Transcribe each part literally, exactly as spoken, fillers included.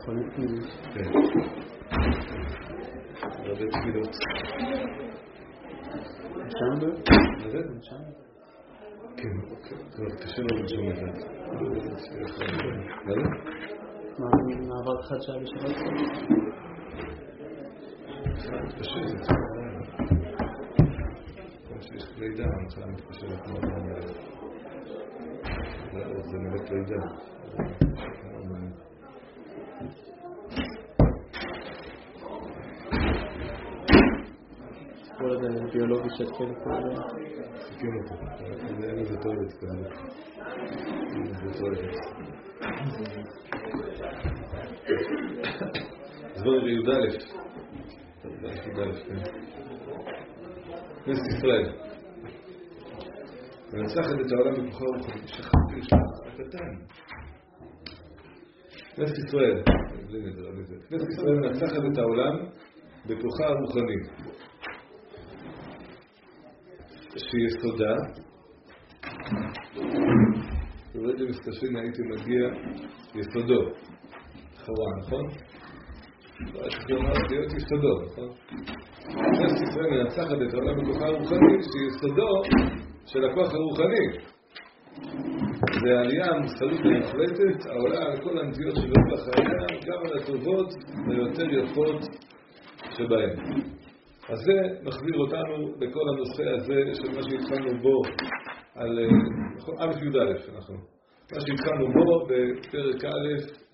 קונה פנימית. כן. הרבה תפילות. שם בו? זה? שם? כן, כבר קשה לו לנשום את זה. מה זה? מה, מעבר אחד שעה בשבת? מתפשט, זה צהריים. כמו שיש לידה, המחלה מתפשטת מאוד מאוד. זה נבט לידה. כל הזה ביולוגי שתקל פה. סכים אותו. אין לזה תועלת כאלה. אין לזה תועלת. אז בואו נראה י"א. י"א, כן. כנסת ישראל. מנצחת את העולם בכוחה רוחנית. שכחתי לשלח הקטן. כנסת ישראל. כנסת ישראל מנצחת את העולם בכוחה הרוחנית. שיסודה, וברגע מסתשין הייתי מגיע יסודו, חורה, נכון? לא הייתי אומר להיות יסודו, נכון? כנסת ישראל מנצחת את העולם בכוחה הרוחנית, שיסודו של הכוח הרוחני. זה העלייה המוסרית המוחלטת, העולה על כל הנטיות שבאמת החיים, גם על הטובות ויותר יפות שבהן. אז זה מחזיר אותנו לכל הנושא הזה של מה שהתחלנו בו על א' י"א, אנחנו. מה שהתחלנו בו בפרק א',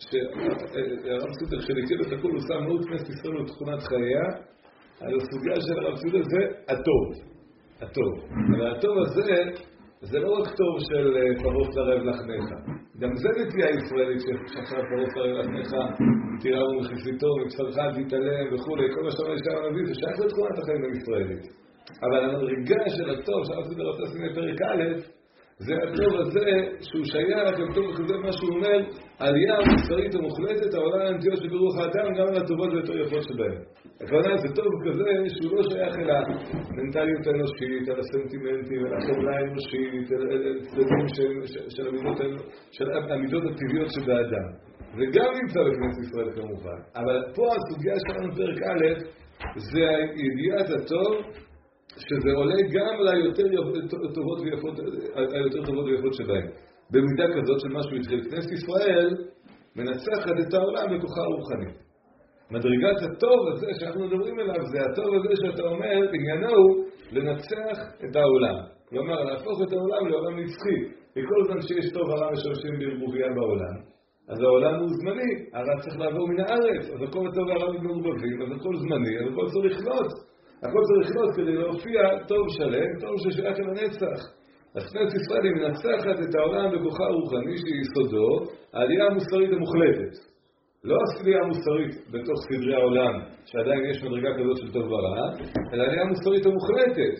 שהרב סודר שליקל את הכל הוא שם מאוד כנסת ישראל לתכונת חייה, על הסוגיה של הרב סודר זה הטוב. הטוב. אבל הטוב הזה, זה לא רק טוב של פרוס לרב לחמך. גם זה נטייה ישראלית שחשב פרוס לרב לחמך, תיראו מכיסיתו, מבשרך תתעלם וכו', כל מה שאתה אומר שם הנביא, זה שייך לתכונת החיים הישראלית. אבל המדרגה של הטוב, שהרב סודר רוצה לשים בפרק א', זה הטוב הזה שהוא שייך, גם טוב כזה מה שהוא אומר, עלייה המוסרית המוחלטת, העולה הנטיות שברוח האדם, גם על הטובות ויותר יפות שבהן. הכוונה זה טוב כזה שהוא לא שייך אל המנטליות האנושית, אל הסנטימנטים, אל החברה האנושית, אל צדדים של המידות הטבעיות שבאדם. וגם נמצא בכנסת ישראל כמובן. אבל פה הסוגיה שלנו בפרק א' זה ידיעת הטוב, שזה עולה גם ליותר טובות ויפות, היותר טובות ויפות שבהן. במידה כזאת של משהו התחיל. כנסת ישראל מנצחת את העולם בכוחה הרוחנית. מדרגת הטוב הזה שאנחנו מדברים עליו, זה הטוב הזה שאתה אומר, עניינו הוא לנצח את העולם. כלומר, להפוך את העולם לעולם נצחי. וכל זמן שיש טוב הרע משמשים בערבוביה בעולם, אז העולם הוא זמני, הרע צריך לעבור מן הארץ, אז הכל טוב והרע מעורבבים, אז הכל זמני, אז הכל צריך לחלות. הכל צריך לחלות כדי להופיע טוב שלם, טוב ששייך אל הנצח. אז כנסת ישראל היא מנצחת את העולם בכוחה הרוחני שהיא יסודו, העלייה המוסרית המוחלטת. לא הסלייה המוסרית בתוך סדרי העולם, שעדיין יש מדרגה כזאת של טוב ורע, אלא העלייה המוסרית המוחלטת.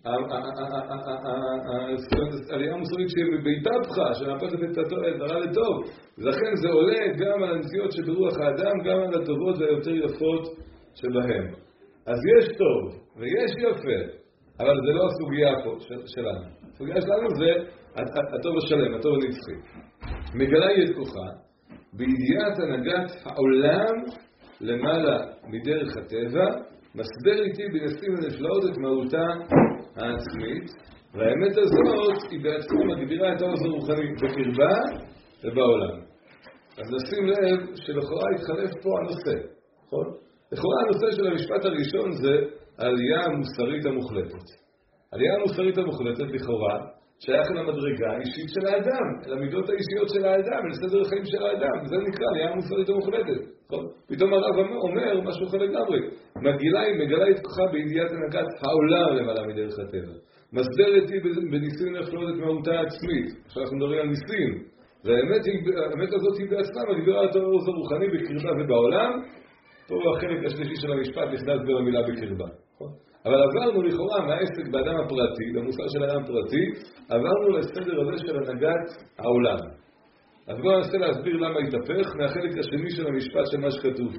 העלייה המוסרית שהיא בביתתך, שמהפכת את הרע לטוב. לכן זה עולה גם על הנטיות שברוח האדם, גם על הטובות והיותר יפות שבהם. אז יש טוב ויש יפה, אבל זה לא הסוגיה פה שלנו. הסוגיה שלנו זה הטוב השלם, הטוב הנצחי. מגלה היא את כוחה בידיעת הנהגת העולם למעלה מדרך הטבע, מסבר איתי בנסים ונפלאות את מהותה העצמית, והאמת הזאת היא בעצמה מגבירה את העוז הרוחני בקרבה ובעולם. אז נשים לב שלכאורה התחלף פה הנושא, נכון? לכאורה הנושא של המשפט הראשון זה העלייה המוסרית המוחלטת. העלייה המוסרית המוחלטת לכאורה שייך למדרגה האישית של האדם, אל המידות האישיות של האדם, אל סדר החיים של האדם. זה נקרא העלייה המוסרית המוחלטת. פתאום הרב אומר משהו אחר לגמרי. מגלה היא, מגלה את כוחה בידיעת הנהגת העולם למעלה מדרך הטבע. מסבר איתי בניסים ונפלאות את מהותה העצמית. עכשיו אנחנו מדברים על ניסים. והאמת הזאת היא בעצמה מגבירה את העוז הרוחני בקרבה ובעולם. פה החלק השלישי של המשפט נכנס במילה בקרבה. אבל עברנו לכאורה מהעסק באדם הפרטי, במוסר של האדם הפרטי, עברנו לסדר הזה של הנהגת העולם. אז בואו ננסה להסביר למה התהפך מהחלק השני של המשפט של מה שכתוב פה.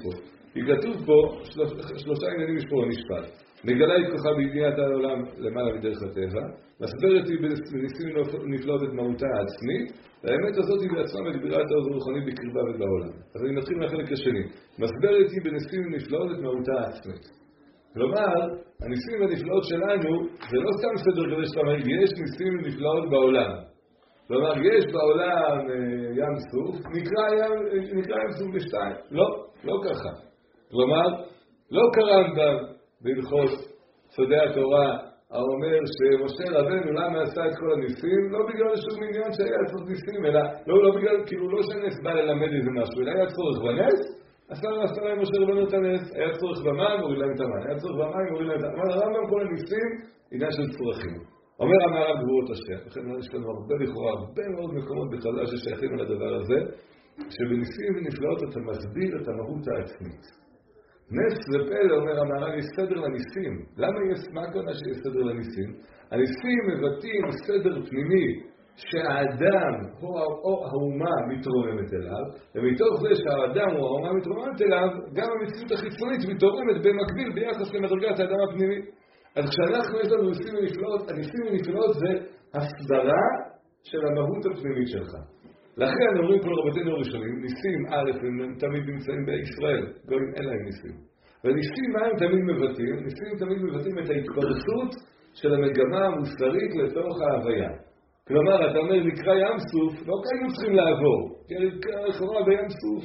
כי כתוב פה, שלוש, שלושה עניינים יש פה במשפט. מגלה את כוחה בידיעת העולם למעלה מדרך הטבע, מסברת היא בניסים נפלאות את מהותה העצמית, והאמת הזאת היא בעצמה מגבירה את האור הרוחני בקרבה ובעולם. אז אני מתחיל מהחלק השני. מסברת היא בניסים נפלאות את מהותה העצמית. כלומר, הניסים והנפלאות שלנו זה לא סתם סדר כזה שאתה אומר, יש ניסים ונפלאות בעולם. כלומר, יש בעולם ים סוף, נקרא ים, נקרא ים סוף בשתיים. לא, לא ככה. כלומר, לא קרמב"ם בהלכות סודי התורה האומר שמשה רבנו למה עשה את כל הניסים, לא בגלל שום עניין שהיה לעשות ניסים, אלא לא, לא בגלל, כאילו לא שנס בא ללמד איזה משהו, אלא היה צורך בנס, עשה ועשה להם משה רבנו את הנס, היה צורך במים, הוריד להם את המים, היה צורך במים, הוריד להם את המים, הרמב"ם כל הניסים, עניין של צורכים. אומר המהר"ל גבורות השם, לכן יש לנו הרבה לכאורה, הרבה מאוד מקומות בחז"ל ששייכים על הדבר הזה, שבניסים ונפלאות אתה מסביר את המהות העצמית. נס ופלא, אומר המהר"ל, יש סדר לניסים. למה יש, מה הכוונה שיש סדר לניסים? הניסים מבטאים סדר פנימי שהאדם או, או האומה מתרוממת אליו, ומתוך זה שהאדם או האומה מתרוממת אליו, גם המציאות החיצונית מתרוממת במקביל ביחס למדרגת האדם הפנימי. אז כשאנחנו יש לנו ניסים ונפלאות, הניסים ונפלאות זה הסדרה של המהות הפנימית שלך. לכן אומרים כל רבותינו הראשונים, ניסים א' הם תמיד נמצאים בישראל, גם אם אין להם ניסים. וניסים מה הם תמיד מבטאים? ניסים תמיד מבטאים את ההתפרצות של המגמה המוסרית לתוך ההוויה. כלומר, אתה אומר נקרא ים סוף, לא היינו צריכים לעבור, כי נקרא לכאורה בים סוף.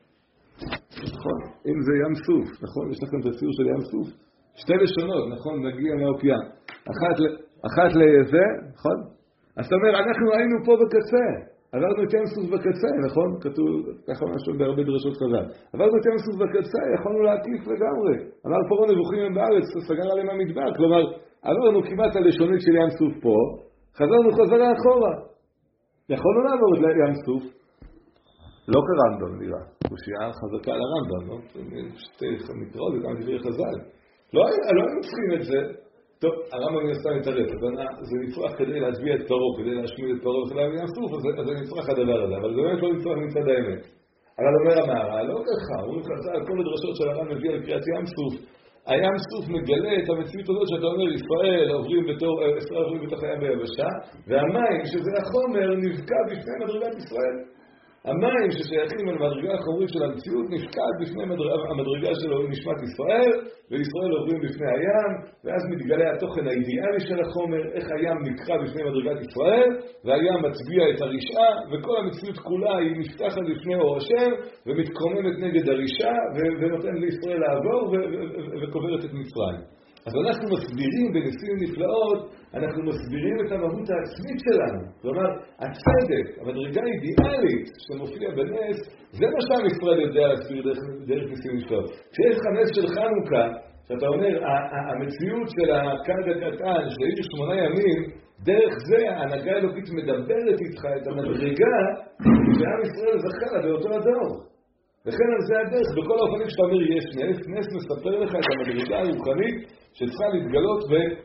נכון, אם זה ים סוף, נכון? יש לכם את הציור של ים סוף? שתי לשונות, נכון? נגיע מהאופיין. אחת, אחת לזה, נכון? אז אתה אומר, אנחנו היינו פה בקצה. עברנו את ים סוף בקצה, נכון? כתוב ככה משהו בהרבה דרשות חז"ל. עברנו את ים סוף בקצה, יכולנו להקיף לגמרי. אמר פרעה נבוכים הם בארץ, סגר עליהם המדבר. כלומר, עברנו כמעט הלשונית של ים סוף פה, חזרנו חזרה אחורה. יכולנו לעבור את ים סוף. לא כרמב"ם נראה. הוא שיעה חזקה על הרמב"ם, לא? שתי מקראות, גם דברי חז"ל. לא היינו צריכים את זה. טוב, הרמב"ם יעשה מתערף, זה נצרך כדי להצביע את פרעה, כדי להשמיד את פרעה וכדי להביא ים סוף, אז זה נצרך הדבר הזה, אבל זה באמת לא נצרך מצד האמת. אבל אומר המהר"ל, לא ככה, הוא חז"ל על כל הדרשות של הרמב"ם מביא על קריאת ים סוף. הים סוף מגלה את המציאות הזאת שאתה אומר, ישראל עוברים בתור, ישראל עוברים בתוך הים ביבשה, והמים, שזה החומר, נבקע בפני מדרגת ישראל. המים ששייכים על המדרגה החומרית של המציאות נפקד בפני המדרגה שלו נשמת ישראל, וישראל עוברים בפני הים, ואז מתגלה התוכן האידיאלי של החומר, איך הים נקרא בפני מדרגת ישראל, והים מצביע את הרשעה, וכל המציאות כולה היא נפתחת לפני אור השם, ומתקוממת נגד הרשעה, ונותן לישראל לעבור, וקוברת את מצרים. אז אנחנו מסבירים בניסים נפלאות, אנחנו מסבירים את המהות העצמית שלנו. כלומר, הצדק, המדרגה האידיאלית שמופיע בנס, זה מה שעם ישראל יודע להסביר דרך, דרך ניסים נפלאות. כשיש לך נס של חנוכה, שאתה אומר, המציאות של הכד הקטן, שהיא שמונה ימים, דרך זה ההנהגה האלוקית מדברת איתך את המדרגה, שעם ישראל זכה לה באותו הדור. וכן על זה הדרך, בכל האופנים שאתה אומר יש נס, נס מספר לך את המדרגה הרוחנית שצריכה להתגלות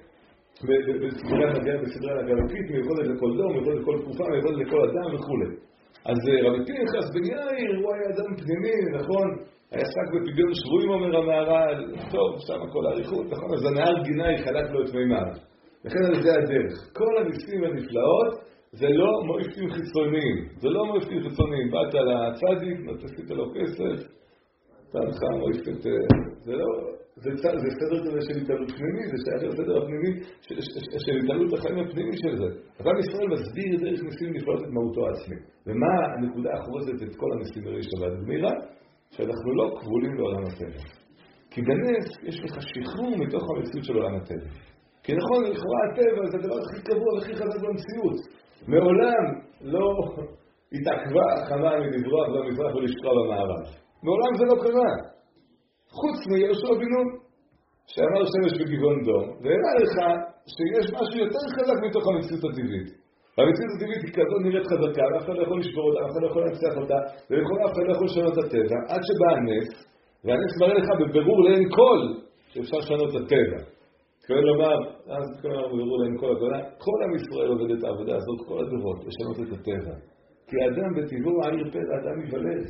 בסדרי הגלוקית, מיוחדת לכל דור, מיוחדת לכל תקופה, מיוחדת לכל אדם וכו'. אז רבי פנחס בן יאיר, הוא היה אדם פנימי, נכון? היה עסק בפדיון שבויים, אומר המהר"ל, טוב, שם הכל האריכות, נכון? אז הנהר גינה יחלק לו את מימיו. וכן על זה הדרך. כל הניסים הנפלאות זה לא מועיפים חיצוניים, זה לא מועיפים חיצוניים. באת לצדיק, נתסית לו כסף, תנך מועיפת, זה לא, זה, זה סדר כזה של התעלות פנימי, זה שייך לסדר הפנימי, של התעלות החיים הפנימי של זה. אבל ישראל מסביר דרך ניסים נפלאות את מהותו העצמי. ומה הנקודה החורזת את כל הניסים בראש שבת גמירה? שאנחנו לא כבולים לעולם הטבע. כי בנס יש לך שחרור מתוך המציאות של עולם הטבע. כי נכון, לכאורה הטבע זה הדבר הכי קבוע והכי חזק במציאות. מעולם לא התעכבה החמה מלברוח במזרח ולשקוע במערב. מעולם זה לא קרה. חוץ מיהושע בן נון, שאמר שמש בגבעון דום, והראה לך שיש משהו יותר חזק מתוך המציאות הטבעית. המציאות הטבעית היא כזאת נראית חזקה, ואף אחד לא יכול לשבור אותה, אף אחד לא יכול להצליח אותה, ולכאורה אף אחד לא יכול לשנות את הטבע, עד שבא הנס, והנס מראה לך בבירור לאין כל שאפשר לשנות את הטבע. תקבל לומר, אז תקבל בבירור לאין כל הגולה, כל עם ישראל עובד את העבודה הזאת, כל הדורות, לשנות את הטבע. כי האדם בטבעו עיר פרא, האדם ייוולד.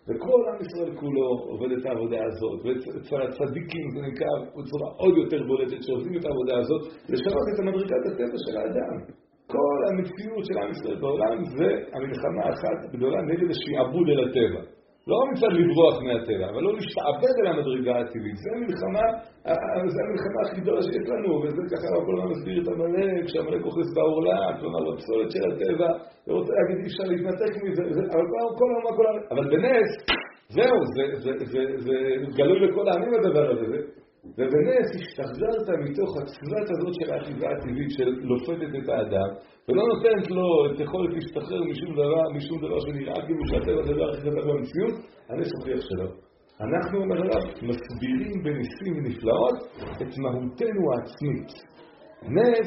וכל עם ישראל כולו עובד את העבודה הזאת, ואצל הצדיקים זה נקרא בצורה עוד יותר בולטת שעושים את העבודה הזאת, לשנות את המדרגת הטבע של האדם. כל המציאות של עם ישראל בעולם זה המלחמה אחת גדולה נגד השעבוד אל הטבע. לא מצד לברוח מהטבע, אבל לא להשתעבד אל המדרגה הטבעית. זה המלחמה, זה המלחמה הכי גדולה שיש לנו, וזה ככה כל הזמן מסביר את המלך, כשהמלך אוחז בעורלה, כלומר בפסולת של הטבע, ורוצה להגיד אי אפשר להתנתק מזה, אבל כל העולם, כל העולם, אבל בנס, זהו, זה, זה, זה, זה גלוי לכל העמים הדבר הזה, ובנס השתחררת מתוך הצלת הזאת של האחיזה הטבעית של לופתת את האדם, ולא נותנת לו את יכולת להשתחרר משום דבר, משום דבר שנראה כאילו שהטבע זה דבר הכי גדול במציאות, הנס הוכיח שלא. אנחנו אומר עליו, מסבירים בניסים ונפלאות את מהותנו העצמית. נס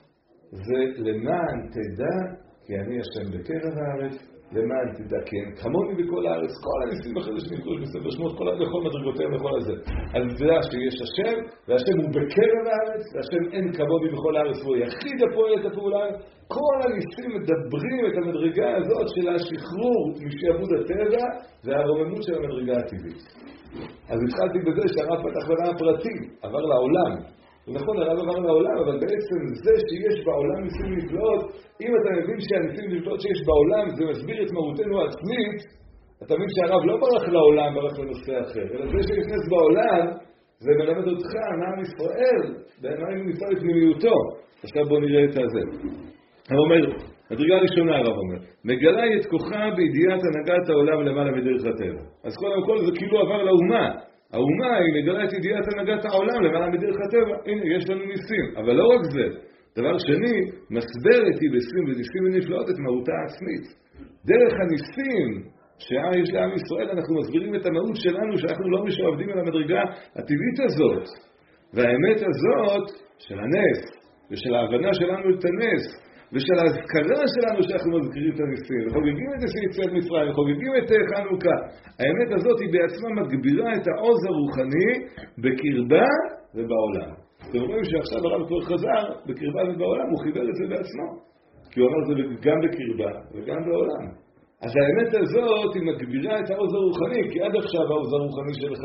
זה למען תדע כי אני השם בקרב הארץ, למען תדע כי אין כמוני בכל הארץ, כל הניסים אחרי שנקראו בספר שמות, בכל מדרגותיהם וכל הזה. אז תדע שיש השם, והשם הוא בקרב הארץ, והשם אין כמוני בכל הארץ, והוא היחיד הפועל את הפעולה. כל הניסים מדברים את המדרגה הזאת של השחרור משעבוד הטבע, והרוממות של המדרגה הטבעית. אז התחלתי בזה שהרב פתח בנה הפרטי, עבר לעולם. נכון, הרב עבר לעולם, אבל בעצם זה שיש בעולם ניסים נפלאות, אם אתה מבין שהניסים נפלאות שיש בעולם זה מסביר את מהותנו העצמית, אתה מבין שהרב לא ברח לעולם, ברח לנושא אחר, אלא זה שנכנס בעולם, זה מלמד אותך, עם ישראל, בעיניים נפעל לפנימיותו. עכשיו בוא נראה את הזה. הוא אומר, הדרגה הראשונה הרב אומר, מגלה את כוחה בידיעת הנהגת העולם למעלה מדרך הטבע. אז קודם כל זה כאילו עבר לאומה. האומה היא מגלה את ידיעת הנהגת העולם למעלה מדרך הטבע. הנה, יש לנו ניסים. אבל לא רק זה. דבר שני, מסברת היא בניסים וניסים ונפלאות את מהותה העצמית. דרך הניסים שיש לעם ישראל אנחנו מסבירים את המהות שלנו שאנחנו לא משועבדים על המדרגה הטבעית הזאת. והאמת הזאת של הנס ושל ההבנה שלנו את הנס ושל ההזכרה שלנו שאנחנו מזכירים את הניסים, וחוגגים את ניסים יציאת מצרים, וחוגגים את חנוכה. האמת הזאת היא בעצמה מגבירה את העוז הרוחני בקרבה ובעולם. אתם רואים שעכשיו הרב כבר חזר בקרבה ובעולם, הוא חיבר את זה בעצמו. כי הוא אמר זה גם בקרבה וגם בעולם. אז האמת הזאת היא מגבירה את העוז הרוחני, כי עד עכשיו העוז הרוחני שלך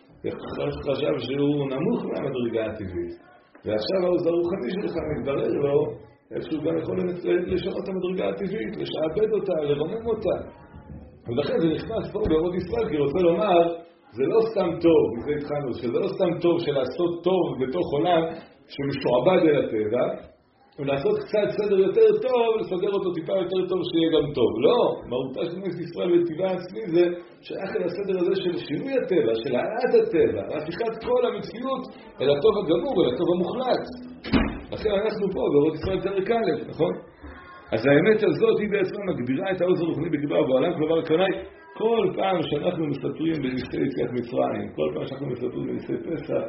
חשב שהוא נמוך מהמדרגה הטבעית. ועכשיו העוז הרוחני שלך מתברר לו איכשהו גם יכול לשנות את המדרגה הטבעית, לשעבד אותה, לרומם אותה. ולכן זה נכנס פה בעבוד ישראל, כי רוצה לומר, זה לא סתם טוב, מזה התחלנו, שזה לא סתם טוב של לעשות טוב בתוך עולם שמשועבד אל הטבע, ולעשות קצת סדר יותר טוב, לסדר אותו טיפה יותר טוב שיהיה גם טוב. לא, מהותה של כנסת ישראל וטבעה עצמי זה שייך אל הסדר הזה של שינוי הטבע, של העלאת הטבע, והפיכת כל המציאות אל הטוב הגמור, אל הטוב המוחלט. לכן אנחנו פה בעבוד ישראל פרק א', נכון? אז האמת הזאת היא בעצמה מגבירה את העוז הרוחני בקרבה ובעולם. כלומר, הכוונה, כל פעם שאנחנו מספרים בניסי יציאת מצרים, כל פעם שאנחנו מספרים בניסי פסח,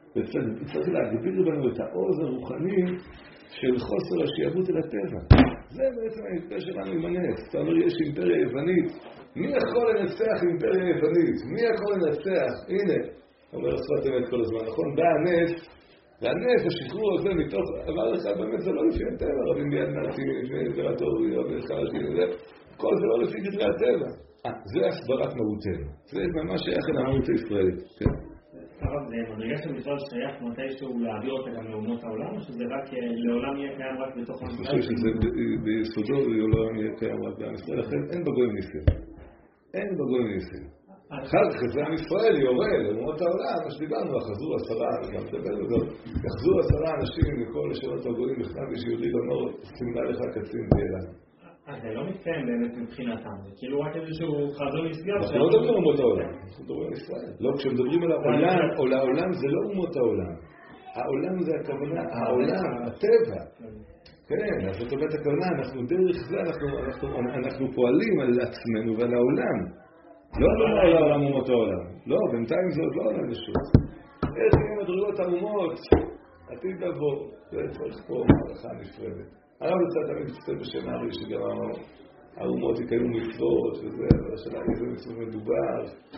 צריך להגביר בנו את העוז הרוחני של חוסר השעבוד אל הטבע. זה בעצם ההסבר שלנו עם הנס. אתה אומר, יש אימפריה יוונית. מי יכול לנצח אימפריה יוונית? מי יכול לנצח? הנה, אומר השפת אמת כל הזמן, נכון? בא הנס, והנס, השחרור הזה מתוך, אבל אחד באמת זה לא לפי הטבע, רבים ביד נעשים, לפי אימפרטוריה, וחלשים, כל זה לא לפי גדרי הטבע. אה, זה הסברת מהותנו. זה ממש שייך אל המהות הישראלית. כן. הרב, זה מדרגה של בכלל שייך מתישהו להעביר אותה גם לאומות העולם, או שזה רק לעולם יהיה קיים רק בתוך עם ישראל? אני חושב שזה ביסודו לעולם יהיה קיים רק בעם ישראל, לכן אין בגויים ניסים. אין בגויים ניסים. אחר כך זה עם ישראל יורה לאומות העולם, מה שדיברנו, יחזרו עשרה, גם תדבר בזאת, יחזרו עשרה אנשים מכל לשונות הגויים, בכלל ושיהודי לומר, סימנה לך קצין ואלה. אז זה לא מתקיים באמת מבחינתם, זה כאילו רק איזשהו חזון נסגר. אנחנו לא מדברים על אומות העולם, אנחנו מדברים על ישראל. לא, כשמדברים על העולם, או לעולם זה לא אומות העולם. העולם זה הכוונה, העולם, הטבע. כן, אז זאת אומרת הכוונה, אנחנו דרך זה, אנחנו פועלים על עצמנו ועל העולם. לא על העולם אומות העולם. לא, בינתיים זה עוד לא עולם לשום. איך יהיו מדרגות האומות, עתיד לבוא, זה צריך פה מערכה נפרדת. הרב יצא תמיד קצת בשם הארי שגם האומות יקיימו מצוות וזה, והשאלה איזה מצוות מדובר.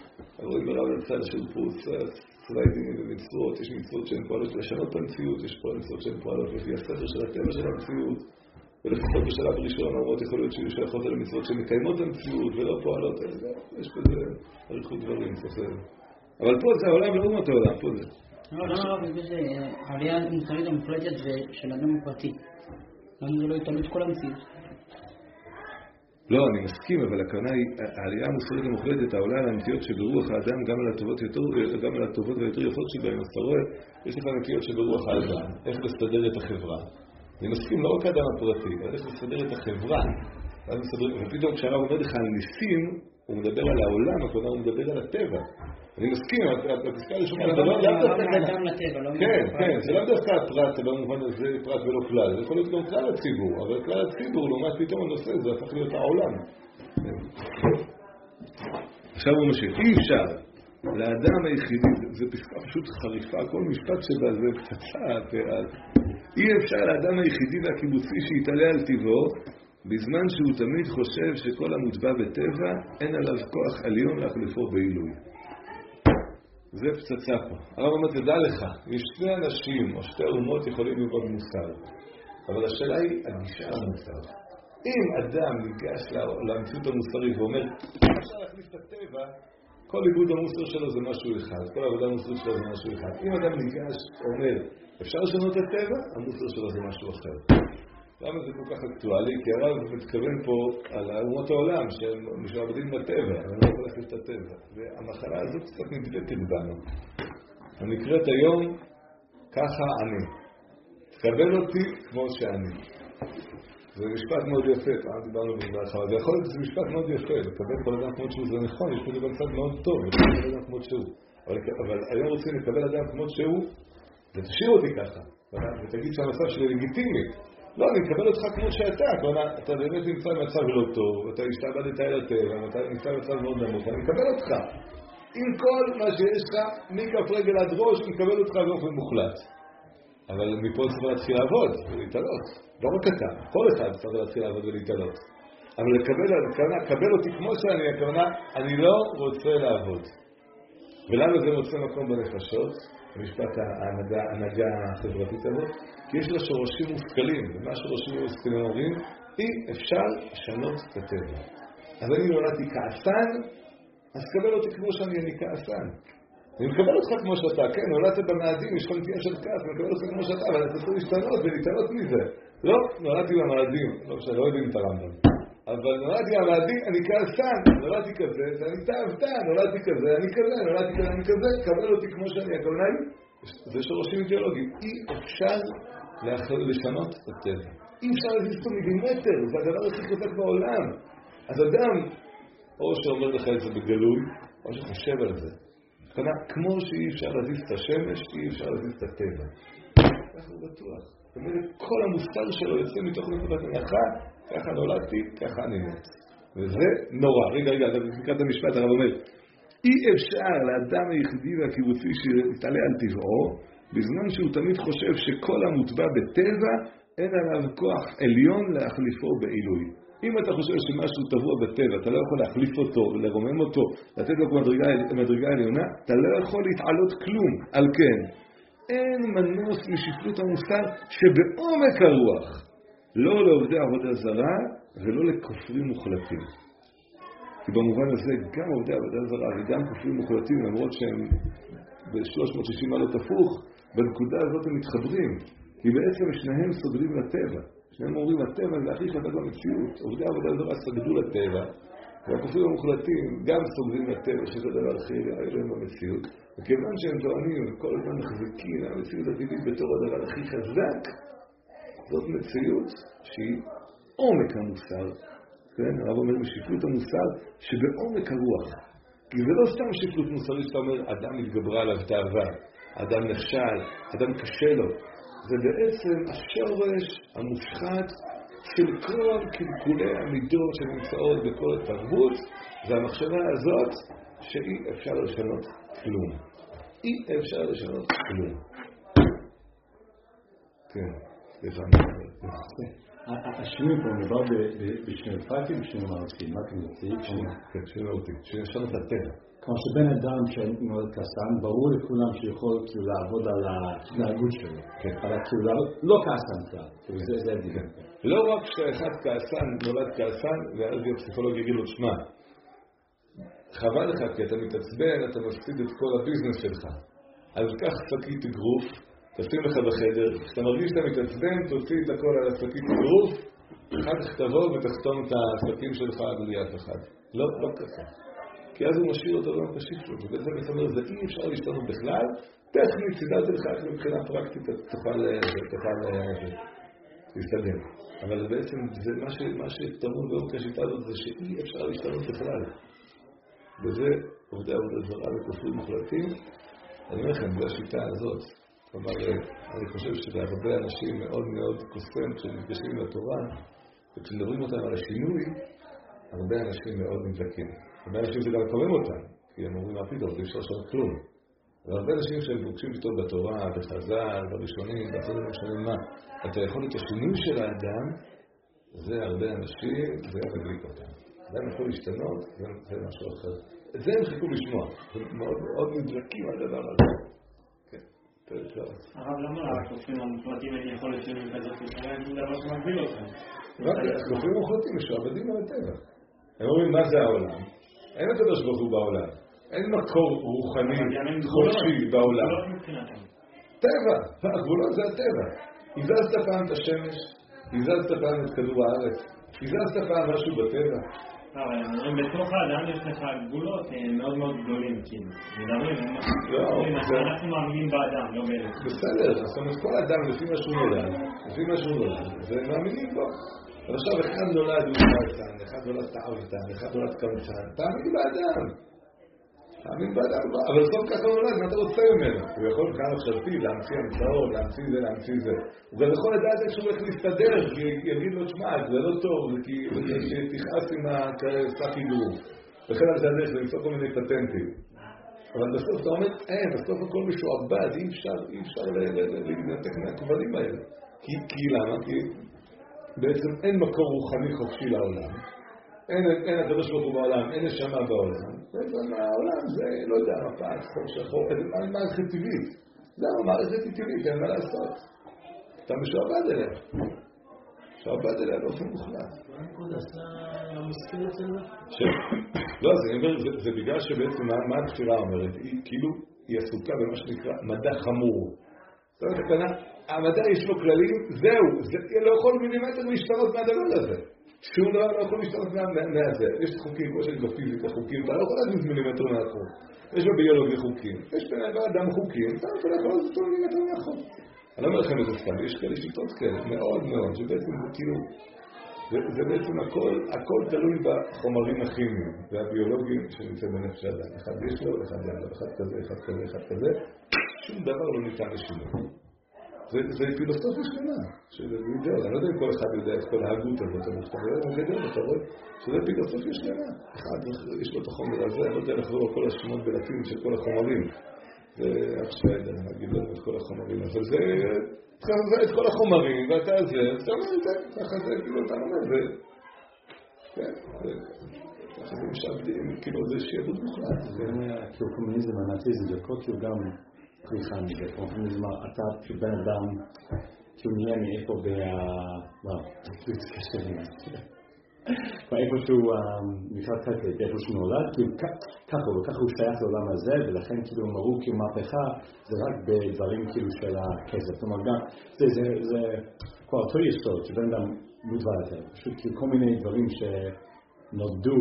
הרב הרב יצא לשאול פה צווי דינים ומצוות, יש מצוות שהן פועלות לשנות את המציאות, יש פה מצוות שהן פועלות לפי הסדר של הטבע של המציאות. ולפחות בשלב ראשון האומות יכול להיות שיהיו שייכות על המצוות שמקיימות המציאות ולא פועלות. יש בזה אריכות דברים, אבל פה זה העולם, לא אומות העולם, פה זה. לא, לא, לא, זה עלייה מוסרית המוחלטת של אדם פרטי. למה זה לא יתעלו את כל המציאות? לא, אני מסכים, אבל הכוונה היא, העלייה המוסרית המוחלטת, העולה על הנטיות שברוח האדם, גם על הטובות יותר, גם על הטובות ויותר יפות שבהם, אז אתה רואה, יש לך נטיות שברוח האדם, איך לסדר את החברה. אני מסכים, לא רק האדם הפרטי, אבל איך לסדר את החברה. ופתאום כשהרב עומד לך על ניסים, הוא מדבר על העולם, הכוונה הוא מדבר על הטבע. אני מסכים, הפסקה הראשונה, זה לא דווקא... כן, כן, זה לא דווקא הפרט, במובן הזה פרט ולא כלל, זה יכול להיות גם כלל הציבור, אבל כלל הציבור, לעומת פתאום הנושא, זה הפך להיות העולם. עכשיו הוא ממשיך, אי אפשר, לאדם היחידי, זה פסקה פשוט חריפה, כל משפט שבה זה פצצה, אי אפשר לאדם היחידי והקיבוצי שיתעלה על טבעו, בזמן שהוא תמיד חושב שכל המוטבע בטבע, אין עליו כוח עליון להחליפו בעילוי. זה פצצה פה. הרב אומר, תדע לך, יש שני אנשים או שתי אומות יכולים לראות מוסר. אבל השאלה היא הגישה למוסר. אם אדם ניגש למציאות המוסרית ואומר, אפשר להחליף את הטבע, כל איבוד המוסר שלו זה משהו אחד, כל העבודה המוסרית שלו זה משהו אחד. אם אדם ניגש ואומר, אפשר לשנות את הטבע, המוסר שלו זה משהו אחר. למה זה כל כך אקטואלי? כי הרב מתכוון פה על אומות העולם שהם משועבדים בטבע, אבל לא יכול להחליף את הטבע. והמחלה הזאת קצת נדבקת בנו. הנקראת היום, ככה אני. תקבל אותי כמו שאני. זה משפט מאוד יפה, פעם דיברנו במרחב. זה יכול להיות שזה משפט מאוד יפה, לקבל כל אדם כמו שהוא, זה נכון, יש פה גם קצת מאוד טוב, לקבל אדם כמו שהוא. אבל, אבל היום רוצים לקבל אדם כמו שהוא, ותשאיר אותי ככה, ותגיד שהמצב שלי לגיטימי. לא, אני מקבל אותך כמו שאתה, כלומר, אתה באמת נמצא במצב לא טוב, אתה השתעבדת אל הטבע, אתה נמצא במצב מאוד נמוך, אני מקבל אותך. עם כל מה שיש לך, מכף רגל עד ראש, אני מקבל אותך באופן מוחלט. אבל מפה צריך להתחיל לעבוד ולהתעלות. לא רק אתה, כל אחד צריך להתחיל לעבוד ולהתעלות. אבל לקבל, הכוונה, קבל אותי כמו שאני, הכוונה, אני לא רוצה לעבוד. ולמה זה מוצא מקום בנפשות? במשפט ההנהגה החברתית הזאת, כי יש לה שורשים מושכלים, ומה שורשים מושכלים אומרים, אי אפשר לשנות את הטבע. אז אני נולדתי כעסן, אז קבל אותי כמו שאני, אני כעסן. אני מקבל אותך כמו שאתה, כן, נולדת במאדים, יש לך נטייה של כעס, אני מקבל אותך כמו שאתה, אבל אתה צריך להשתנות ולהתעלות מזה. לא, נולדתי במאדים, לא משנה, לא יודעים את הרמב"ם. אבל נולדתי במאדים, אני כעסן, נולדתי כזה, אני תאוותן, נולדתי כזה, אני כזה, נולדתי כזה, אני כזה, קבל אותי כמו שאני, הכוונה היא, זה שורשים אידיאולוגיים. אי אפשר לשנות את הטבע. אי אפשר להזיז אותו מילימטר, זה הדבר הכי חזק בעולם. אז אדם, או שאומר לך את זה בגלוי, או שחושב על זה. כלומר, כמו שאי אפשר להזיז את השמש, אי אפשר להזיז את הטבע. ככה הוא בטוח. זאת אומרת, כל המוסר שלו יוצא מתוך נקודת הנחה, ככה נולדתי, ככה אני מת. וזה נורא. רגע, רגע, לקראת המשפט הרב אומר, אי אפשר לאדם היחידי והקיבוצי שיתעלה על טבעו, בזמן שהוא תמיד חושב שכל המוטבע בטבע, אין עליו כוח עליון להחליפו בעילוי. אם אתה חושב שמשהו טבוע בטבע, אתה לא יכול להחליף אותו, לרומם אותו, לתת לו מדרגה עליונה, אתה לא יכול להתעלות כלום. על כן, אין מנוס משפלות המוסר שבעומק הרוח, לא לעובדי עבודה זרה ולא לכופרים מוחלטים. כי במובן הזה גם עובדי עבודה זרה וגם כופרים מוחלטים, למרות שהם ב-שלוש מאות ושישים מעלות הפוך, בנקודה הזאת הם מתחברים. כי בעצם שניהם סוגדים לטבע. שניהם אומרים, הטבע זה הכי חזק במציאות. עובדי עבודה זרה סגדו לטבע, והכופרים המוחלטים גם סוגדים לטבע, שזה דבר הכי רעיון במציאות. וכיוון שהם טוענים וכל הזמן מחזיקים המציאות הטבעית בתור הדבר הכי חזק, זאת מציאות שהיא עומק המוסר. כן? הרב אומר משפלות המוסר שבעומק הרוח. כי זה לא סתם שפלות מוסרית שאתה אומר, אדם מתגברה עליו תאווה, אדם נכשל, אדם קשה לו. זה בעצם השורש המושחת של כל קלקולי המידות שנמצאות בכל התרבות, והמחשבה הזאת שאי אפשר לשנות כלום. אי אפשר לשנות כלום. כן, סליחה. השינוי פה מדובר בשני פרטים ובשני מערכים. מה אתם רוצים? כן, שני מערכים. שנשאר את הטבע. כמו שבן אדם שנולד כעסן, ברור לכולם שיכול לעבוד על ההתנהגות שלו. אבל כאילו לא כעסן כלל. זה הדיון. לא רק שהאחד כעסן, נולד כעסן, ואז הפסיכולוג יגיד לו, תשמע, חבל לך כי אתה מתעצבן, אתה מפסיד את כל הביזנס שלך. אז קח שקית אגרוף, תשים לך בחדר, כשאתה מרגיש שאתה מתעצבן, תוציא את הכל על השקית אגרוף, אחר כך תבוא ותחתום את השקים שלך בלי אף אחד. לא, לא ככה. כי אז הוא משאיר אותו לא פשיט שלו, ובזה מסתבר, זה אי אפשר להשתנות בכלל, טכנית, סידרתי לך איך מבחינה פרקטית, תוכל להסתדר. אבל בעצם זה מה שתמוד בעומק השיטה הזאת, זה שאי אפשר להשתנות בכלל. וזה עובדי עבודה זרה וכופרים מוחלטים. אני אומר לכם, זו השיטה הזאת. כלומר, אני חושב שלהרבה אנשים מאוד מאוד קוסם כשנפגשים לתורה, וכשמדברים אותם על השינוי, הרבה אנשים מאוד נדלקים. הרבה אנשים זה גם קוראים אותם, כי הם אומרים, מה פתאום, זה אפשר לשנות כלום. והרבה אנשים שהם פוגשים פתאום בתורה, בחז"ל, בראשונים, באחד המשנים מה, אתה יכול את השינוי של האדם, זה הרבה אנשים, זה ידליק אותם. אדם יכול להשתנות, זה משהו אחר. את זה הם חיכו לשמוע. הם מאוד מאוד נדלקים על הדבר הזה. כן, תראה טוב. הרב, למה הכופרים המוחלטים אין יכול לשינוי כזאת? זה דבר שמגביל אותם. רק הכופרים המוחלטים משועבדים על הטבע. הם אומרים, מה זה העולם? אין הקדוש ברוך הוא בעולם. אין מקור רוחני חופשי בעולם. טבע, הגבולות זה הטבע. הזזת פעם את השמש, הזזת פעם את כדור הארץ, הזזת פעם משהו בטבע. אבל הם אומרים, בתוך האדם יש לך גבולות מאוד מאוד גדולים, כאילו. מדברים, אנחנו מאמינים באדם, לא באלף. בסדר, זאת אומרת, כל אדם לפי מה שהוא נולד, לפי מה שהוא נולד, ומאמינים בו. אבל עכשיו אחד נולד הוא קמצן, אחד נולד תאוותן, אחד נולד קמצן, תאמין באדם. תאמין באדם, אבל בסוף ככה נולד, מה אתה רוצה ממנו? הוא יכול כאן מחשבתי להמציא המצאות, להמציא זה, להמציא זה. הוא גם יכול לדעת איך שהוא הולך להסתדר, כי יגיד לו, תשמע, זה לא טוב, כי תכעס עם השק הידור. וכן על זה הדרך, זה למצוא כל מיני פטנטים. אבל בסוף אתה אומר, אין, בסוף הכל משועבד, אי אפשר, אי אפשר להתנתק מהכבלים האלה. כי למה? כי בעצם אין מקור רוחני חופשי לעולם. אין, אין הקדוש ברוך הוא בעולם, אין נשמה בעולם. בעצם העולם זה, לא יודע, מפת, חור שחור, זה מערכת טבעית. זהו, מערכת טבעית, אין מה לעשות. אתה משועבד אליה. משועבד אליה באופן מוחלט. מה נקוד עשה המזכיר אצלנו? לא, זה בגלל שבעצם מה הבחירה אומרת? היא כאילו, היא עסוקה במה שנקרא מדע חמור. זאת אומרת, הכוונה, המדע יש לו כללים, זהו, זה לא יכול מילימטר להשתנות מהדבר הזה. שום דבר לא יכול להשתנות מהזה. יש חוקים, כמו שיש בפיזיקה חוקים, אתה לא יכול להזיז מילימטר מהחוק. יש בביולוגיה חוקים, יש באדם חוקים, אתה לא יכול להזיז מילימטר מהחוק. אני לא אומר לכם את זה סתם, יש כאלה שיטות כאלה, מאוד מאוד, שבעצם זה כאילו, זה בעצם הכל, הכל תלוי בחומרים הכימיים והביולוגיים שנמצאים בנפש האדם. אחד יש לו, אחד אין לו, אחד כזה, אחד כזה, אחד כזה. שום דבר לא ניתן לשינוי. זה פילוסופיה שלמה, שזה וידאו, אני לא יודע אם כל אחד יודע את כל ההגות הזאת, אבל אתה רואה, אני יודע, אתה רואה, שזה פילוסופיה שלמה. אחד יש לו את החומר הזה, אני לא יודע לחזור על כל השמות בלטין של כל החומרים. זה עכשיו, אני אגיד לנו את כל החומרים, אבל זה, זה את כל החומרים, ואתה זה, אתה אומר את זה, ככה זה, כאילו, אתה אומר, זה, כן, ככה זה משעבדים, כאילו, זה שיעבוד מוחלט. זה כאילו קומוניזם הנאציזם, זה כל כאילו גם פריחה מזה, קומוניזם, אתה כבן אדם, כאילו נהיה מאיפה ב... וואו, זה קשה לי להזכיר. איפשהו, נקרא קטלט, איפשהו נולד, כאילו ככה, וככה הוא שייך לעולם הזה, ולכן כאילו הם אמרו כאילו מהפכה, זה רק בדברים כאילו של הכסף. זאת אומרת, גם, זה כבר אותו יסוד, שבן אדם מודבר יותר. פשוט כאילו כל מיני דברים שנולדו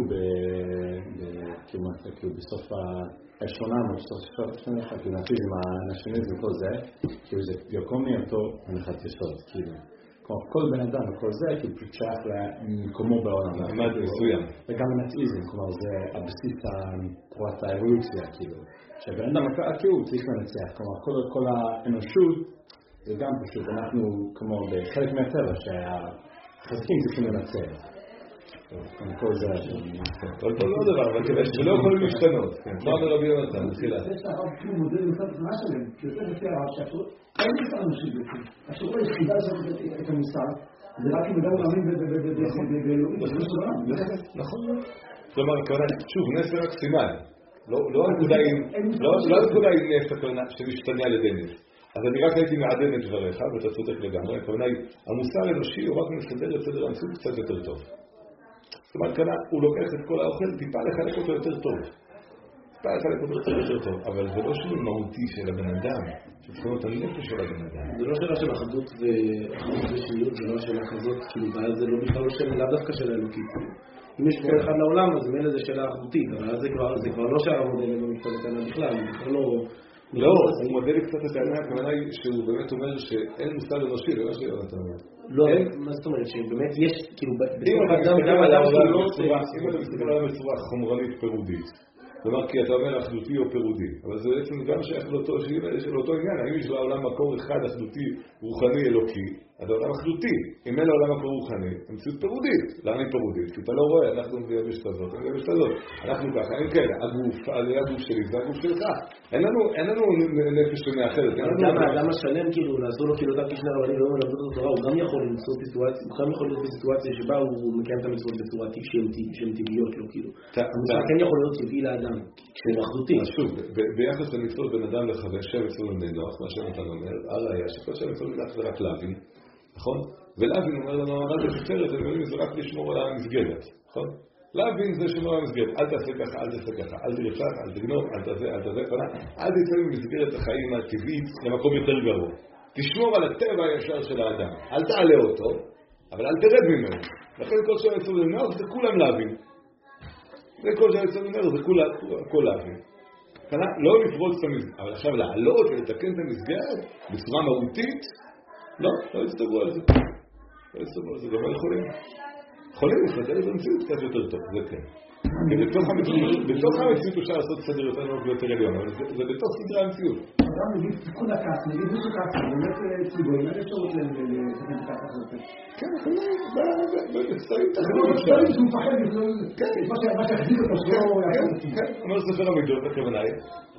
כאילו בסוף השונה, בסוף השונה, כאילו נתיב עם הנשיוניזם וכל זה, כאילו זה כל מיני אותו הנחת יסוד, כאילו. כל בן אדם וכל זה, כאילו פשוט שייך למקומו בעולם. מעמד מסוים. וגם לנאציזם, כלומר זה הבסיס תורת האבולוציה, כאילו. שבן אדם כאילו צריך לנצח, כלומר כל האנושות זה גם פשוט, אנחנו כמו בחלק מהטבע שהחזקים צריכים לנצח. כל זה... כל לא דבר, אבל כדי שלא יכולים להשתנות. מה אומר רבי יונתן? תחילה. יש להרב כאילו מודל נוסף מה שלהם, כי יותר לפי הרב שהשרות, אין מספר אנושים בעצם. השרות היחידה לעשות את המוסר, זה רק אם אדם מאמין באלוהים, בזמן של העולם. נכון. כלומר, שוב, נס זה רק סימן. לא הנקודה עם נס שנשתנה על ידי נס. אז אני רק הייתי מעדן את דבריך, ואתה צודק לגמרי, הכוונה היא, המוסר האנושי הוא רק מסדר את סדר המציאות קצת יותר טוב. זאת אומרת, כאן הוא לוקח את כל האוכל, טיפה לחלק אותו יותר טוב. טיפה לחלק אותו יותר טוב, אבל זה לא שינוי מהותי של הבן אדם, של תכונות הנפש של הבן אדם. זה לא שאלה של אחדות ושניות, זה לא שאלה כזאת, כאילו, זה לא בכלל לא שאלה, לאו דווקא של האלוקית. אם יש פה אחד לעולם, אז מילא זה שאלה אחדותית, אבל זה כבר לא שהמודל לא מתפלט עליו בכלל, זה כבר לא... לא, הוא מודל קצת את העניין, הכוונה היא שהוא באמת אומר שאין מושג אנושי, זה מה שאתה אומר. לא, מה זאת אומרת? שבאמת יש, כאילו, אם אתה מסתכל על העולם בצורה חומרנית פירודית, כלומר, כי אתה אומר אחדותי או פירודי, אבל זה בעצם גם שייך לאותו עניין, האם יש לעולם מקור אחד אחדותי, רוחני, אלוקי, אז העולם אחדותי, אם אין לעולם מקור רוחני, המציאות פירודית. למה היא פירודית? כי אתה לא רואה, אנחנו ביבשת הזאת, אני ביבשת הזאת. אנחנו ככה, אין כן, הגוף, הגוף שלי, זה הגוף שלך. אין לנו נפש שמאחדת. גם האדם השלם, כאילו, לעזור לו, כאילו, אותם כשני רבנים לא מלמדות את התורה, הוא גם יכול למצוא סיטואציה, הוא גם יכול להיות בסיטואציה שבה הוא מקיים את המצוות בצורה שהן טבעיות לו, כאילו. המושג כן יכול להיות טבעי לאדם, כשהם אחדותי. אז שוב, ביחס למצוות בין אדם לחבר, שם מצוות בני נוח, מה שנתן אומר, הראיה, שכל שם מצוות בני נוח זה רק להבין, נכון? ולהבין אומר לנו, הרב בפטרת, אני זה רק לשמור על המסגרת, נכון? להבין זה שמור על המסגרת, אל תעשה ככה, אל תעשה ככה, אל תרצח, אל תגנוב, אל תעשה, אל תעשה, אל תצא ממסגרת החיים הטבעית למקום יותר גרוע. תשמור על הטבע הישר של האדם, אל תעלה אותו, אבל אל תרד ממנו. לכן כל שם מצוות בני נוח זה כולם להבין. זה כל שם מצוות בני נוח זה כולם להבין. לא לפרוץ את המסגרת, אבל עכשיו לעלות ולתקן את המסגרת בצורה מהותית, לא, לא יסתגרו על זה. לא יסתגרו על זה, גם לא יכולים. יכולים לסדר את המציאות קצת יותר טוב, זה כן. כי בתוך המציאות אפשר לעשות סדר יותר נוח ויותר עליון, אבל זה בתוך סדרי המציאות. גם נגיד תיקון הכעס, נגיד מישהו כעס, באמת ציבורי, אין אפשרות לתקן את הכעס הזה. כן, יכולים, בסתרים תחזור. בסתרים שהוא מפחד, מה שהחזיק אותו שלא... כן, אומר ספר המידות, הכוונה היא.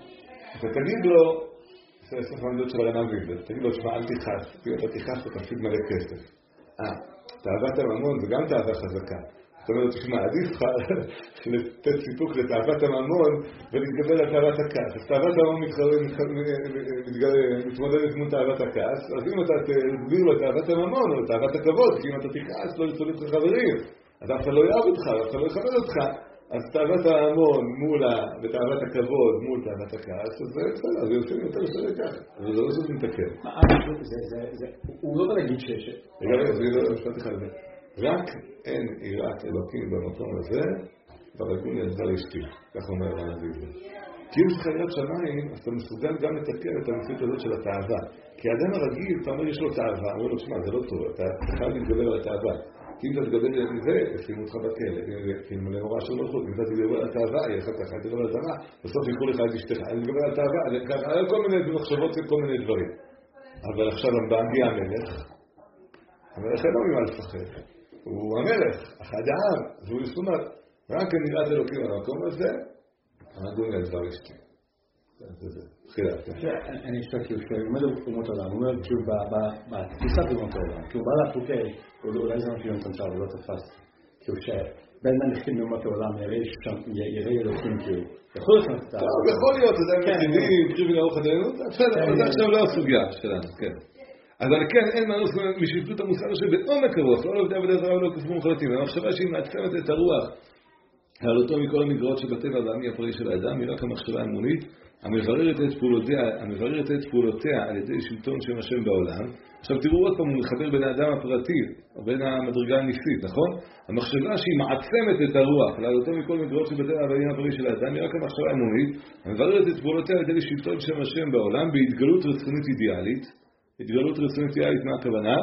ותגיד לו, זה ספר המידות של הרנבי, תגיד לו, תשמע, אל תכעס, אתה תכעס, אתה תפסיד מלא כסף. אה, תאוות הממון זה גם תאווה חזקה. זאת אומרת, תשמע, עדיף לך לתת סיפוק לתאוות הממון ולהתגבר על תאוות הכעס. אז תאוות הממון מתמודדת מול תאוות הכעס, אז אם אתה תגביר לו תאוות הממון או תאוות הכבוד, כי אם אתה תכעס לא יצאו לך חברים, אז אף אחד לא יאהב אותך, אף אחד לא יכבד אותך. אז תאוות הממון מול ותאוות הכבוד מול תאוות הכעס, אז זה בסדר, זה יוצא יותר יותר ככה. אבל זה לא שזה מתקן. הוא לא להגיד שיש. רגע, רגע, זה לא משפט אחד. רק אין יראת אלוקים במקום הזה, ברגון ילדה לאשתי. כך אומר הנביא זה. כי אם יש לך יראת שמיים, אז אתה מסוגל גם לתקן את המציאות הזאת של התאווה. כי האדם הרגיל, אתה אומר, יש לו תאווה, אומר לו, תשמע, זה לא טוב, אתה חייב להתגבר על התאווה. כי אם אתה תגבר על זה, ישימו אותך בכלא, כי אם לאורה של מלכות, אם אתה תגבר על התאווה, יהיה לך ככה, תגבר על התאווה, בסוף יקרו לך את אשתך. אני תגבר על התאווה, על כל מיני מחשבות וכל מיני דברים. אבל עכשיו מגיע המלך, המלך אין לו ממה לפחד. הוא המלך, אחד העם, והוא יסומך. רק אני נראה את אלוקים על המקום הזה, המדון לדבר אשתי. זה זה. תחילה, כן. אני חושב כאילו שעומד במות העולם, הוא אומר כאילו בתפיסת במות העולם, כאילו בעל הפוקי, אולי זה לא נתנצר, הוא לא תפס, כאילו שבין מנחים במות העולם יראה אלוקים כאילו, יכול להיות נתנצר. טוב, יכול להיות, זה מחידים, קריבים לאורך הדיינות, בסדר, אבל זה עכשיו לא הסוגיה שלנו, כן. אבל כן, אין מנוס משפטות המוסר שבעומק הרוח, לא לעובדי עבודי זרה ולא כספו מוחלטים. המחשבה שהיא מעצמת את הרוח, העלותו מכל המגרעות שבטבע והעמי הפרי של האדם, היא רק המחשבה האמונית, המבררת את פעולותיה, המבררת את פעולותיה על ידי שלטון שם השם בעולם. עכשיו תראו עוד פעם, הוא מחבר בין האדם הפרטי, או בין המדרגה הניסית, נכון? המחשבה שהיא מעצמת את הרוח, העלותו מכל המגרעות שבטבע והעמי הפרי של האדם, היא רק המחשבה האמונית, המבררת את פעולותיה על ידי שלטון שם השם בעולם, בהתגלות רצונית אידיאלית. התגלות רצונית אידיאלית, מה הכוונה?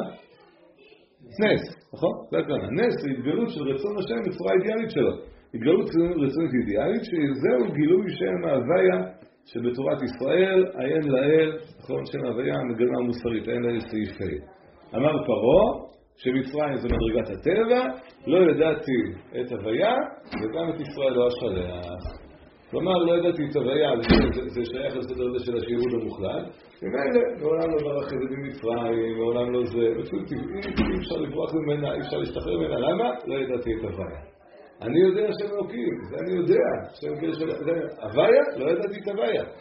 נס, נכון? זה הכוונה. נס זה התגלות של רצון השם בצורה אידיאלית שלו. התגלות רצונית אידיאלית, שזהו גילוי שם ההוויה שבתורת ישראל, עיין לאל, נכון? שם ההוויה המגמה המוסרית, עיין לאל סעיף ה'. אמר פרעה, שמצרים זה מדרגת הטבע, לא ידעתי את הוויה, וגם את ישראל לא אשלח. כלומר, לא ידעתי את הוויה, זה שייך לסדר הזה של השיעבוד המוחלט. ומאלה, מעולם לא ברח את זה ממצרים, מעולם לא זה, בצורה טבעית, אי אפשר לברוח ממנה, אי אפשר להשתחרר ממנה. למה? לא ידעתי את הוויה. אני יודע שהם אלוקים, זה אני יודע. הוויה, לא ידעתי את הוויה.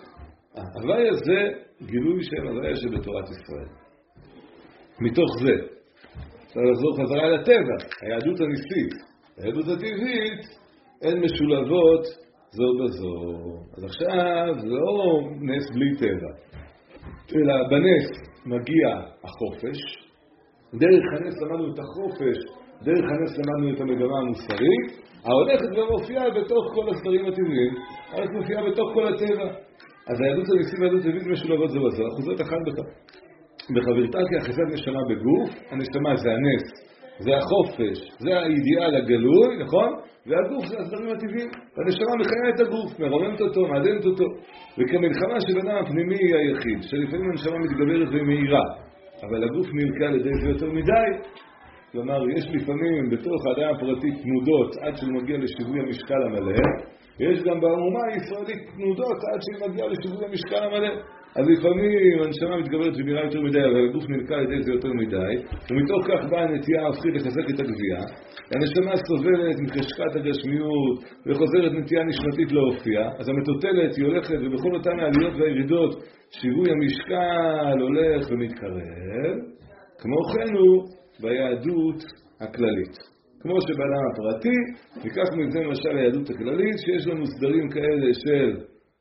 ההווי הזה גילוי שם הוויה שבתורת ישראל. מתוך זה אפשר לחזור חזרה אל הטבע, היהדות הניסית, היהדות הטבעית, הן משולבות זו בזו. אז עכשיו זה לא נס בלי טבע, אלא בנס מגיע החופש, דרך הנס למדנו את החופש, דרך הנס למדנו את המגמה המוסרית, ההולכת ומופיעה בתוך כל הסדרים הטבעיים, ההולכת מופיעה בתוך כל הטבע. אז היהדות הניסית והיהדות הטבעית משולבות זו בזו, אחוזות אחד בחברתה כי החסד נשמה בגוף, הנשמה זה הנס, זה החופש, זה האידיאל הגלוי, נכון? והגוף זה הסדרים הטבעיים, והנשמה מחיה את הגוף, מרוממת אותו, מעדנת אותו, וכמלחמה של אדם הפנימי היא היחיד, שלפעמים הנשמה מתגברת ומהירה, אבל הגוף נלקה על ידי זה יותר מדי. כלומר, יש לפעמים בתוך האדם הפרטי תנודות עד שהוא מגיע לשיווי המשקל המלא, ויש גם באומה הישראלית תנודות עד שהוא מגיע לשיווי המשקל המלא. אז לפעמים הנשמה מתגברת ומהירה יותר מדי, אבל הגוף נלקה על ידי זה יותר מדי, ומתוך כך באה הנטייה ההפכית לחזק את הגבייה. הנשמה סובלת מחשקת הגשמיות, וחוזרת נטייה נשמתית להופיע, אז המטוטלת היא הולכת, ובכל אותן העליות והירידות, שיווי המשקל הולך ומתקרב. כמו כן הוא ביהדות הכללית. כמו שבאדם הפרטי, ניקח מזה למשל היהדות הכללית, שיש לנו סדרים כאלה של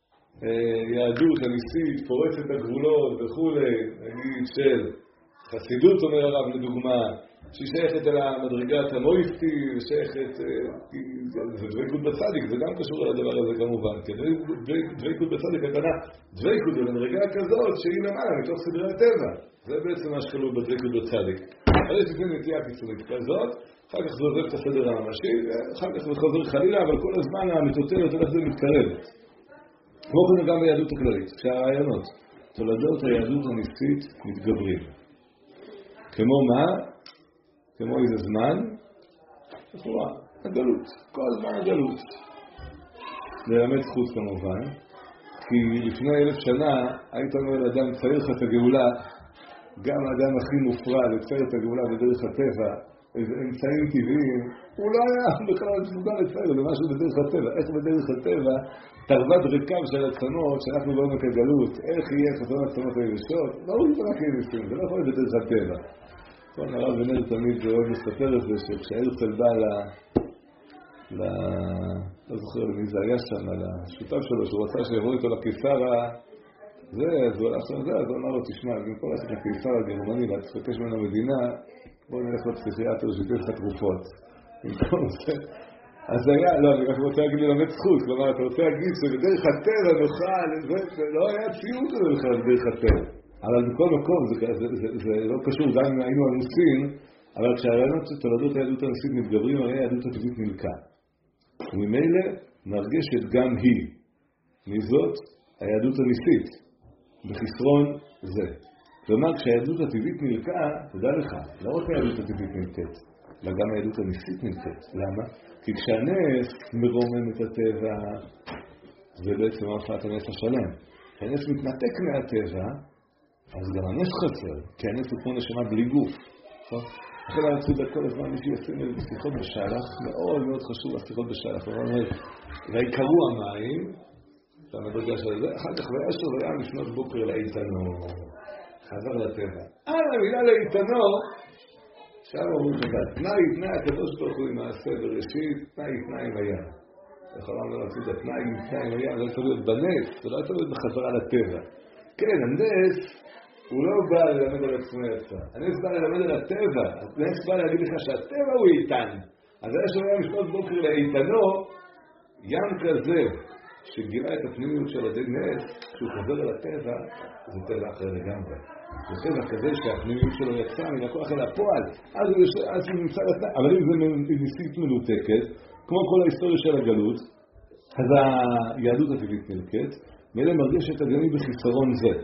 יהדות הניסית, פורצת הגבולות וכו', נגיד של חסידות, אומר הרב לדוגמה, שהיא שייכת אל המדרגת המויסטי, ושייכת, זה דבקות בצדיק, זה גם קשור על הדבר הזה כמובן, כי דבקות בצדיק הכוונה, דבקות במדרגה כזאת שהיא למעלה מתוך סדרי הטבע, זה בעצם מה שכלול בדבקות בצדיק. אבל יש לפני נטייה קיצונית כזאת, אחר כך זה עוזב את הסדר הממשי, ואחר כך זה חוזר חלילה, אבל כל הזמן המטוטלת הולכת ומתקרבת. כמו כן גם ביהדות הכללית, כשהרעיונות, תולדות היהדות הניסית מתגברים. כמו מה? כמו איזה זמן? לכאורה, הגלות, כל הזמן הגלות. ללמד זכות כמובן, כי לפני אלף שנה היית אומר לאדם, צייר לך את הגאולה, גם האדם הכי מופרע לצייר את הגאולה בדרך הטבע, איזה אמצעים טבעיים, הוא לא היה בכלל מסוגל לצייר, זה משהו בדרך הטבע. איך בדרך הטבע? תרוות ריקם של הצנות, שאנחנו לא בעמק הגלות, איך יהיה חזון הצנות היבשות? לא הוא רק ניסים, זה לא יכול להיות בדרך הטבע. כל הרב בנר תמיד אוהב לספר את זה, שכשהרצל בא ל... ל... לא זוכר למי זה היה שם, על השותף שלו, שהוא רצה שיבוא איתו לקיסר ה... זה, אז הוא הלך שם זה, אז הוא אמר לו, תשמע, במקום ללכת לקיסר הגרמני, להתפקש ממנו מדינה, בואו נלך לפסיכיאטר שייתן לך תרופות. במקום זה... אז היה, לא, אני רק רוצה להגיד ללמד זכות, כלומר, אתה רוצה להגיד שבדרך הטבע נוכל, זה לא היה ציוד הזה בכלל בדרך הטבע. אבל בכל מקום, זה, זה, זה, זה לא קשור, גם אם היינו אנוסים, אבל כשהרעיונות תולדות היהדות הניסית מתגברים, הרי היהדות הטבעית נלקה. וממילא נרגשת גם היא. מזאת, היהדות הניסית, בחסרון זה. כלומר, כשהיהדות הטבעית נלקה, תדע לך, לא רק היהדות הטבעית נלקת, אלא גם היהדות הניסית נלקת. למה? כי כשהנס מרומם את הטבע, זה בעצם הופעת הנס השלם. כשהנס מתנתק מהטבע, אז גם הנס חסר, כי הנס הוא כמו נשמה בלי גוף. אחרי להרצות כל הזמן מישהו ישים אל בשיחות בשלח, מאוד מאוד חשוב השיחות בשלח. הוא אומר, ויקרו המים, את המדרגה של זה, אחר כך וישב וים לפנות בוקר לאיתנו, חזר לטבע. על המילה לאיתנו, שם אומרים שזה, תנאי, תנאי הקדוש ברוך הוא עם מעשה בראשית, תנאי, תנאי עם הים. יכול לומר להרצות את התנאי, תנאי עם הים, זה לא צריך להיות בנס, זה לא צריך להיות בחזרה לטבע. כן, הנס הוא לא בא ללמד על עצמו יצא. הנס בא ללמד על הטבע. הנס בא להגיד לך שהטבע הוא איתן. אז היה שומע משפט בוקר לאיתנו, ים כזה שגילה את הפנימיות של הנס, כשהוא חוזר על הטבע, זה טבע אחר לגמרי. זה טבע כזה שהפנימיות שלו יצא מן הכוח אל הפועל. אז הוא, יש... אז הוא נמצא לתנאי. אבל אם זה ניסית מנותקת, כמו כל ההיסטוריה של הגלות, אז היהדות הטבעית נלקת, מאלה מרגיש את הגני בחיסרון זה.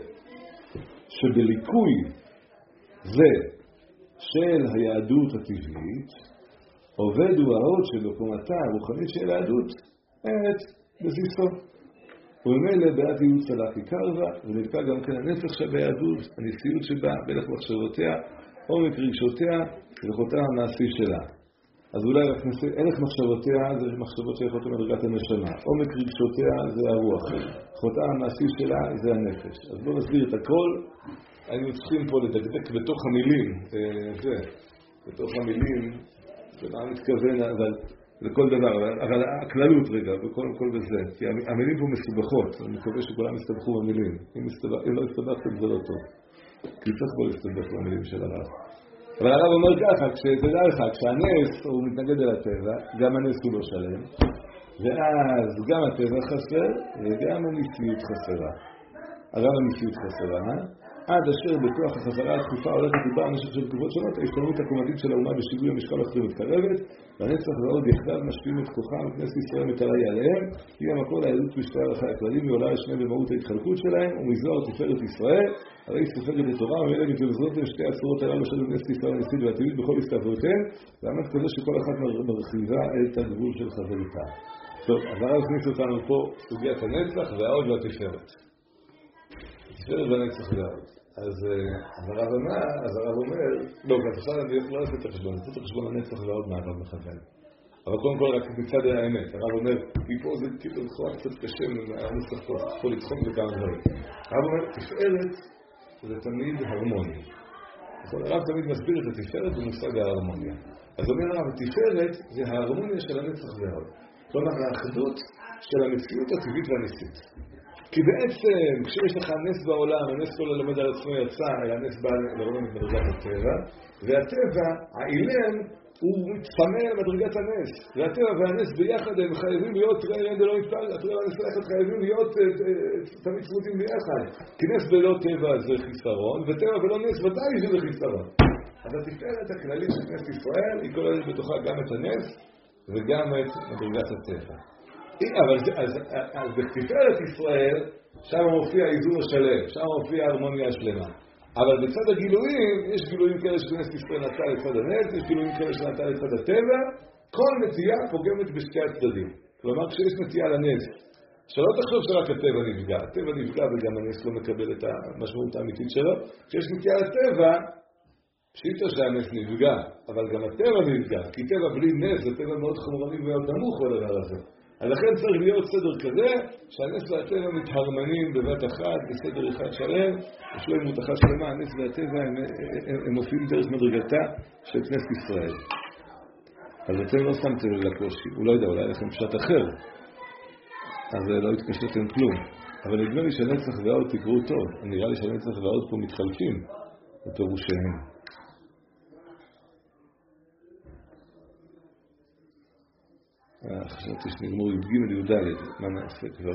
שבליקוי זה של היהדות הטבעית עובד הוא האות שבקומתה הרוחנית של היהדות את בסיסו. וממילא בעדיות צלחי קרבה, ונלקה גם כן הנפח שביהדות, הניסיות שבה, בלך מחשבותיה, עומק רגשותיה, ולכותה המעשי שלה. אז אולי רק נעשה, ערך מחשבותיה זה מחשבות שייכות למדרגת הנשמה. עומק רגשותיה זה הרוח. חוטאה המעשי שלה זה הנפש. אז בואו נסביר את הכל. היינו צריכים פה לדקדק בתוך המילים. זה, בתוך המילים, שמה מתכוון, אבל לכל דבר. אבל הכללות רגע, וקודם כל בזה. כי המילים פה מסובכות. אני מקווה שכולם יסתבכו במילים. אם, יסתבח, אם לא יסתבכתם זה לא טוב. כי צריך בוא להסתבך במילים של הרב. אבל הרב אומר ככה, כשתדע לך, כשהנס הוא מתנגד אל הטבע, גם הנס הוא לא שלם, ואז גם הטבע חסר, וגם המציאות חסרה. הרב המציאות חסרה, עד אשר בכוח החזרה התקופה הולכת ובאה במשך של תקופות שונות, ההשתלמות הקומתית של האומה בשיווי המשקל החזיר מתקרבת, והנצח ועוד יחדיו משפיעים את כוחם, וכנסת ישראל מטרה היא עליהם, היא המקור לעדות משתי ערכי הכללים, היא עולה לשני במהות ההתחלקות שלהם, ומזוהר תפארת ישראל, הרי היא סופגת את תורה, ומאלה מתבזרות עם שתי הצורות הללו של כנסת ישראל הניסית והטבעית בכל הסתעפויותיהם, והאמת כזה שכל אחת מרחיבה את הגבול של חברותה. טוב, אז הרב הכניס אותנו פה סוגיית הנצח והעוד והתפארת. תפארת והנצח והעוד. אז הרב אומר, אז הרב אומר, לא, אז עכשיו אני לא אעשה את החשבון, אני אעשה את החשבון הנצח ועוד מה הרב מכוון. אבל קודם כל רק מצד האמת, הרב אומר, כי פה זה כאילו לכאורה קצת קשה, הנצח פה, יכול לדחוק בכמה דברים. הרב אומר, תפארת זה תמיד הרמוניה. הרב תמיד מסביר את התפארת במושג ההרמוניה. אז אומר הרב, תפארת זה ההרמוניה של הנצח ועוד. כלומר, האחדות של המציאות הטבעית והניסית. כי בעצם, כשיש לך נס בעולם, הנס כל הלמד על עצמו יצא, היה נס בא לרומם את מדרגת הטבע, והטבע, האילם, הוא מתפנה למדרגת הנס. והטבע והנס ביחד הם חייבים להיות, ראה לא מתפעל, הטבע והנס ביחד חייבים להיות תמיד צמותים ביחד. כי נס בלא טבע זה חיסרון, וטבע בלא נס ודאי שזה חיסרון. אז התפארת הכללית של כנסת ישראל, היא כוללת בתוכה גם את הנס, וגם את מדרגת הטבע. אבל זה, אז, אז בתפארת ישראל, שם מופיע האיזון השלם, שם מופיע ההרמוניה השלמה. אבל בצד הגילויים, יש גילויים כאלה שכנסת ישראל נטה לצד הנס, יש גילויים כאלה שנטה לצד הטבע, כל נטייה פוגמת בשתי הצדדים. כלומר, כשיש נטייה לנס, שלא תחשוב שרק הטבע נפגע, הטבע נפגע וגם הנס לא מקבל את המשמעות האמיתית שלו. כשיש נטייה לטבע, פשיטה שהנס נפגע, אבל גם הטבע נפגע, כי טבע בלי נס זה טבע מאוד חמורני ומאוד נמוך בדבר הזה. אז לכן צריך להיות סדר כזה, שהנס והטבע מתהרמנים בבת אחת, בסדר אחד שלם, יש להם מותחה שלמה, הנס והטבע הם, הם, הם מופיעים דרך מדרגתה של כנסת ישראל. אז אתם לא שמתם לקושי, הוא לא יודע, אולי לכם פשט אחר, אז לא התקשרתם כלום. אבל נדמה לי שהנצח והעוד תקראו טוב, נראה לי שהנצח והעוד פה מתחלפים, אותו ראשיהם. חשבתי שנגמור י"ג י"ד, מה נעשה כבר?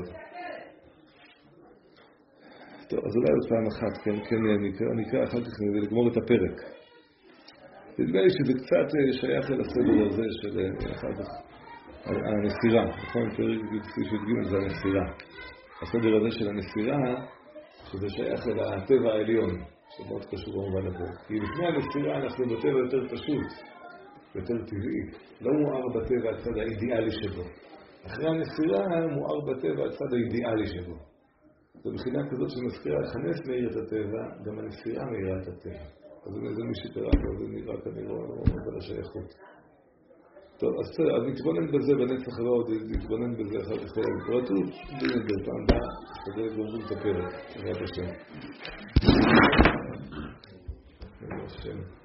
טוב, אז אולי עוד פעם אחת, כן, כן, נקרא אחר כך לגמור את הפרק. נדמה לי שזה קצת שייך אל הסדר הזה של אחר כך, הנסירה, נכון? פרק י"ג זה הנסירה. הסדר הזה של הנסירה, שזה שייך אל הטבע העליון, שמאוד קשור במובן הזה. כי לפני הנסירה אנחנו בטבע יותר פשוט. יותר טבעי, לא מואר בטבע הצד האידיאלי שבו. אחרי הנסירה מואר בטבע הצד האידיאלי שבו. ובחינה כזאת שמזכירה איך הנס מאיר את הטבע, גם הנסירה מאירה את הטבע. אז זה מי שקרא פה, זה נראה כנראה על השייכות. טוב, אז בסדר, אז נתבונן בזה בנצח ועוד, נתבונן בזה אחר כך בפרטות, נתבונן בפעם הבאה, כדי לגמור את הפרק, בעזרת השם. בעזרת השם.